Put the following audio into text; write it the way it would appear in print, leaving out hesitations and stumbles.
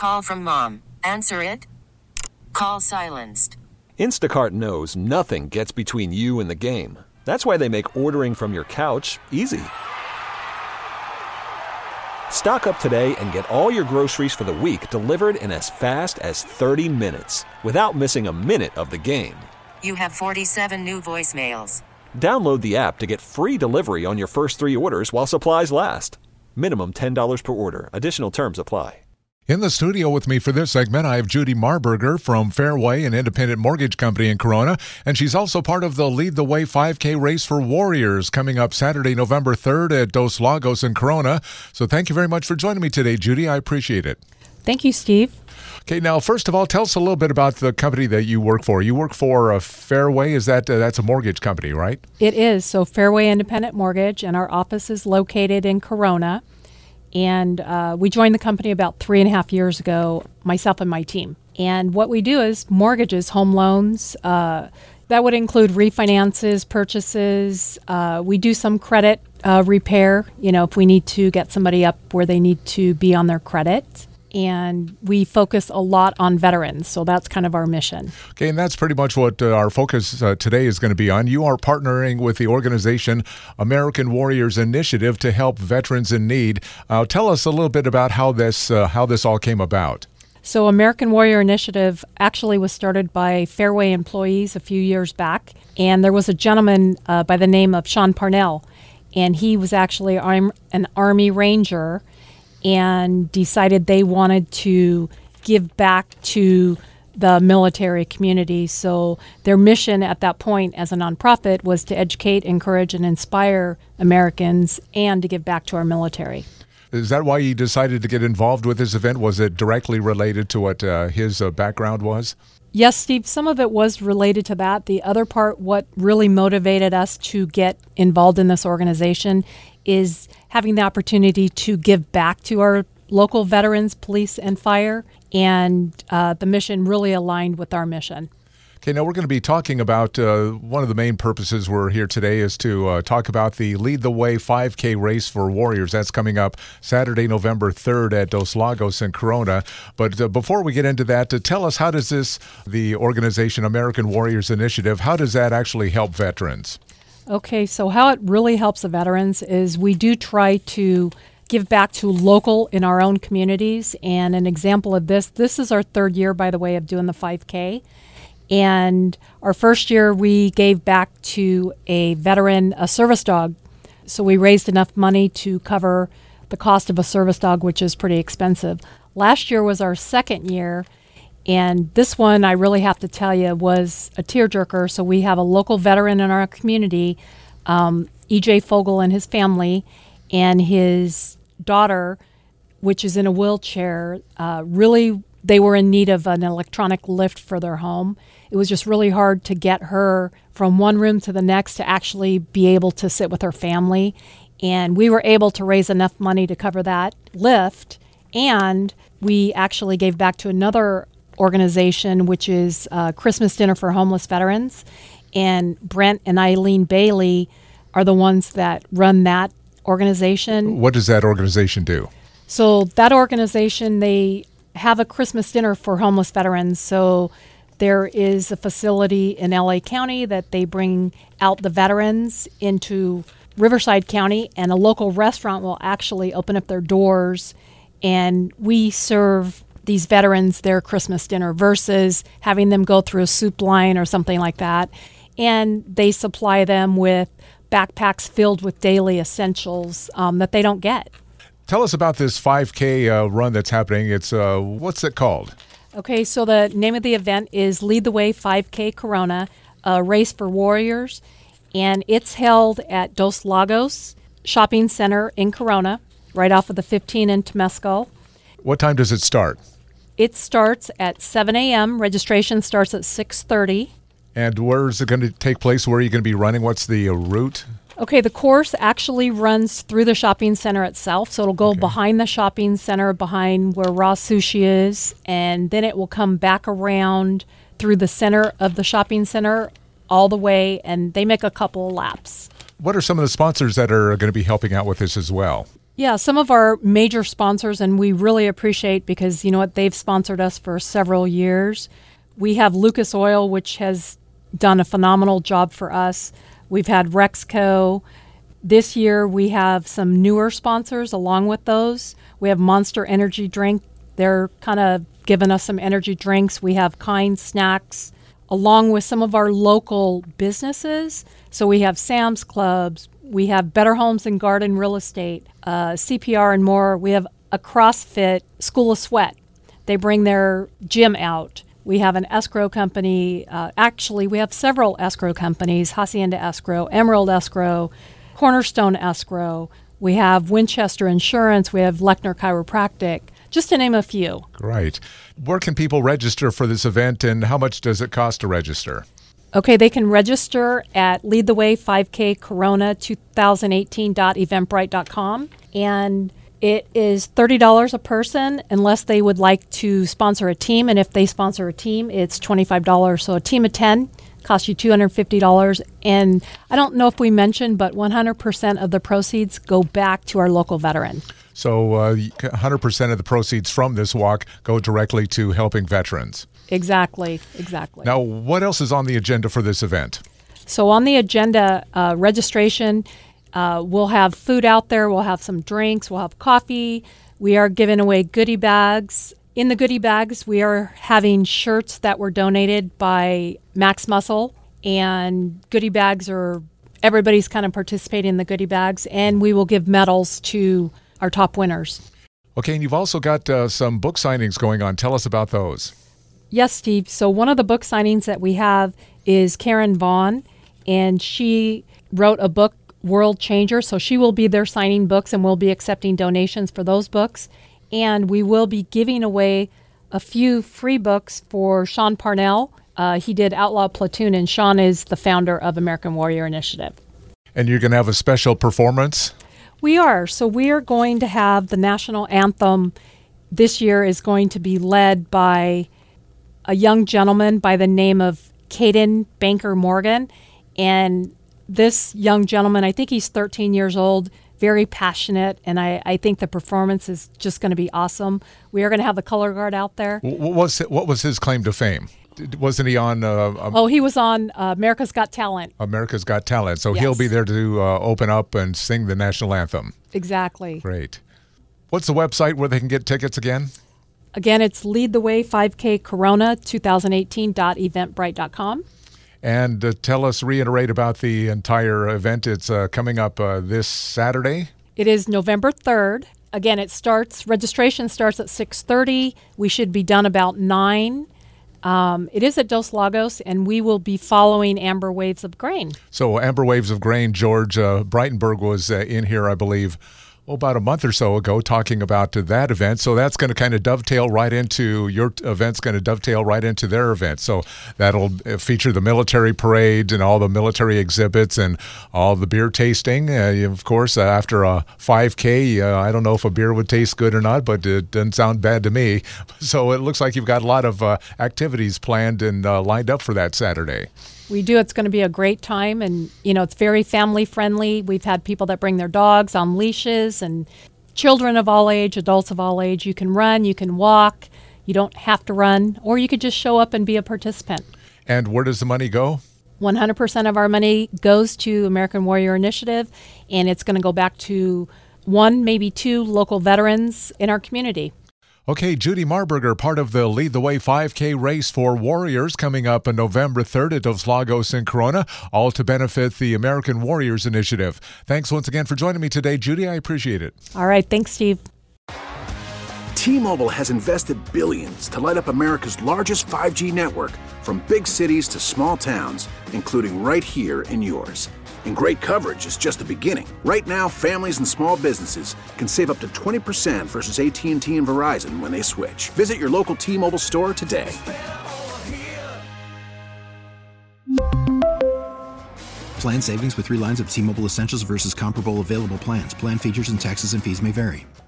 call from mom. Answer it. Call silenced. Instacart knows nothing gets between you and the game. That's why they make ordering from your couch easy. Stock up today and get all your groceries for the week delivered in as fast as 30 minutes without missing a minute of the game. You have 47 new voicemails. Download the app to get free delivery on your first 3 orders while supplies last. Minimum $10 per order. Additional terms apply. In the studio with me for this segment, I have Judy Marburger from Fairway, an independent mortgage company in Corona, and she's also part of the Lead the Way 5K Race for Warriors coming up Saturday, November 3rd at Dos Lagos in Corona. So thank you very much for joining me today, Judy. I appreciate it. Thank you, Steve. Okay, now, first of all, tell us a little bit about the company that you work for. You work for Fairway. Is that's a mortgage company, right? It is. So Fairway Independent Mortgage, and our office is located in Corona. And we joined the company about 3.5 years ago, myself and my team. And what we do is mortgages, home loans. That would include refinances, purchases. We do some credit repair, if we need to get somebody up where they need to be on their credit. And we focus a lot on veterans, so that's kind of our mission. Okay, and that's pretty much what our focus today is going to be on. You are partnering with the organization American Warriors Initiative to help veterans in need. Tell us a little bit about how this all came about. So American Warrior Initiative actually was started by Fairway employees a few years back, and there was a gentleman by the name of Sean Parnell, and he was actually an Army Ranger and decided they wanted to give back to the military community. So their mission at that point as a nonprofit was to educate, encourage, and inspire Americans and to give back to our military. Is that why you decided to get involved with this event? Was it directly related to what his background was? Yes, Steve, some of it was related to that. The other part, what really motivated us to get involved in this organization is having the opportunity to give back to our local veterans, police, and fire. And the mission really aligned with our mission. Okay, now we're going to be talking about one of the main purposes we're here today is to talk about the Lead the Way 5K Race for Warriors. That's coming up Saturday, November 3rd at Dos Lagos in Corona. But before we get into that, tell us, how does the organization American Warriors Initiative, how does that actually help veterans? Okay, so how it really helps the veterans is we do try to give back to local in our own communities. And an example of this is our 3rd year, by the way, of doing the 5K. And our first year, we gave back to a veteran a service dog. So we raised enough money to cover the cost of a service dog, which is pretty expensive. Last year was our 2nd year. And this one, I really have to tell you, was a tearjerker. So we have a local veteran in our community, E.J. Fogel and his family, and his daughter, which is in a wheelchair. Really, they were in need of an electronic lift for their home. It was just really hard to get her from one room to the next to actually be able to sit with her family. And we were able to raise enough money to cover that lift. And we actually gave back to another organization, which is Christmas Dinner for Homeless Veterans. And Brent and Eileen Bailey are the ones that run that organization. What does that organization do? So that organization, they have a Christmas dinner for homeless veterans. So there is a facility in LA County that they bring out the veterans into Riverside County, and a local restaurant will actually open up their doors, and we serve these veterans their Christmas dinner versus having them go through a soup line or something like that. And they supply them with backpacks filled with daily essentials that they don't get. Tell us about this 5K run that's happening. It's what's it called? Okay, so the name of the event is Lead the Way 5K Corona, a race for warriors, and it's held at Dos Lagos Shopping Center in Corona, right off of the 15 in Temescal. What time does it start? It starts at 7 a.m. Registration starts at 6:30. And where is it going to take place? Where are you going to be running? What's the route? Okay, the course actually runs through the shopping center itself. So it'll go behind the shopping center, behind where Raw Sushi is, and then it will come back around through the center of the shopping center all the way, and they make a couple of laps. What are some of the sponsors that are going to be helping out with this as well? Yeah, some of our major sponsors, and we really appreciate because, you know what, they've sponsored us for several years. We have Lucas Oil, which has done a phenomenal job for us. We've had Rexco. This year we have some newer sponsors along with those. We have Monster Energy Drink. They're kind of giving us some energy drinks. We have Kind Snacks, along with some of our local businesses. So we have Sam's Clubs. We have Better Homes and Garden Real Estate, CPR and more. We have a CrossFit School of Sweat. They bring their gym out. We have an escrow company. Actually, we have several escrow companies, Hacienda Escrow, Emerald Escrow, Cornerstone Escrow. We have Winchester Insurance. We have Lechner Chiropractic, just to name a few. Right. Where can people register for this event, and how much does it cost to register? Okay, they can register at Lead the Way 5K Corona 2018.eventbrite.com, and it is $30 a person unless they would like to sponsor a team, and if they sponsor a team, it's $25. So a team of 10 costs you $250, and I don't know if we mentioned, but 100% of the proceeds go back to our local veteran. So 100% of the proceeds from this walk go directly to helping veterans. Exactly. Now, what else is on the agenda for this event? So on the agenda, registration, we'll have food out there, we'll have some drinks, we'll have coffee. We are giving away goodie bags. In the goodie bags, we are having shirts that were donated by Max Muscle, and goodie bags are, everybody's kind of participating in the goodie bags, and we will give medals to our top winners. Okay, and you've also got some book signings going on. Tell us about those. Yes, Steve. So one of the book signings that we have is Karen Vaughn, and she wrote a book, World Changer. So she will be there signing books, and we'll be accepting donations for those books. And we will be giving away a few free books for Sean Parnell. He did Outlaw Platoon, and Sean is the founder of American Warrior Initiative. And you're going to have a special performance? We are. So we are going to have the national anthem this year is going to be led by a young gentleman by the name of Caden Banker Morgan. And this young gentleman, I think he's 13 years old, very passionate, and I think the performance is just going to be awesome. We are going to have the color guard out there. What was his claim to fame? Wasn't he on... he was on America's Got Talent. America's Got Talent. So Yes. He'll be there to open up and sing the national anthem. Exactly. Great. What's the website where they can get tickets again? Again, it's Lead the Way 5K Corona 2018.eventbrite.com. And reiterate about the entire event. It's coming up this Saturday. It is November 3rd. Again, registration starts at 6:30. We should be done about 9. It is at Dos Lagos, and we will be following Amber Waves of Grain. So Amber Waves of Grain, George Breitenberg was in here, I believe, about a month or so ago talking about that event. So that's going to kind of dovetail right into your event's going to dovetail right into their event. So that'll feature the military parade and all the military exhibits and all the beer tasting. Of course, after a 5K, I don't know if a beer would taste good or not, but it doesn't sound bad to me. So it looks like you've got a lot of activities planned and lined up for that Saturday. We do. It's going to be a great time, and it's very family friendly. We've had people that bring their dogs on leashes, and children of all age, adults of all age. You can run, you can walk, you don't have to run, or you could just show up and be a participant. And where does the money go? 100% of our money goes to American Warrior Initiative, and it's going to go back to 1, maybe 2 local veterans in our community. Okay, Judy Marburger, part of the Lead the Way 5K race for Warriors coming up on November 3rd at Dos Lagos in Corona, all to benefit the American Warriors Initiative. Thanks once again for joining me today, Judy. I appreciate it. All right. Thanks, Steve. T-Mobile has invested billions to light up America's largest 5G network, from big cities to small towns, including right here in yours. And great coverage is just the beginning. Right now, families and small businesses can save up to 20% versus AT&T and Verizon when they switch. Visit your local T-Mobile store today. Plan savings with 3 lines of T-Mobile Essentials versus comparable available plans. Plan features and taxes and fees may vary.